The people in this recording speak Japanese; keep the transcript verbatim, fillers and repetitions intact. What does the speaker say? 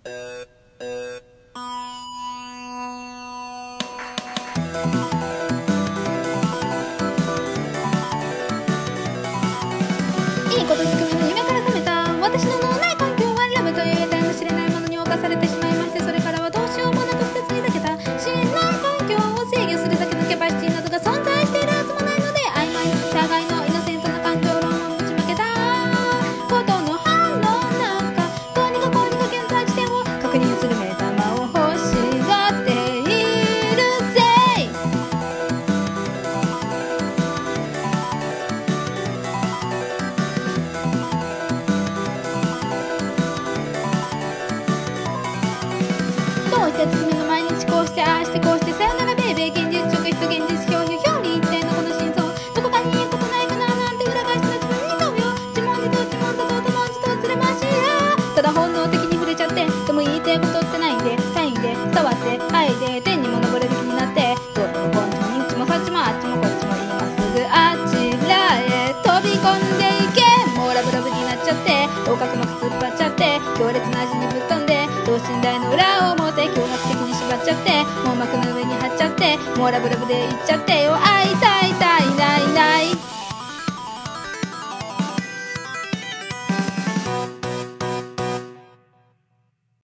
いいことずくめの夢から覚めた私の脳内環境はラブという得体の知れないものに侵されてしまいまして、それからはどうしようもなくふたつに裂けた信頼環境を制御するだけのキャパシティなどが存在しているはずもないので、曖昧互いのイノセントな環境論をぶちまけたことの反論なんか、どうにかこうにか現在地点を確認する目玉を欲しがっているぜ。どうして包みの毎日こうしてああしてこうしてさよならベイベー現実直筆現実表表表裏一体のこの真相、どこかにいいことないかななんて裏返しの自分に問うよ。自問自答自問自答と文字とずれましや、ただ本能的に触れちゃって、でも言いたいことってないんで、単位で触って愛で天にも昇れる気になって、どうもこんにちもさっちもあっちもこっちも今すぐあちらへ飛び込んでいけ。もうラブラブになっちゃって、横隔膜突っ張っちゃって、強烈な味にぶっ飛んで、等身大の裏を持って脅迫的に縛っちゃって、網膜の上に貼っちゃって、もうラブラブでいっちゃってよ。会いたい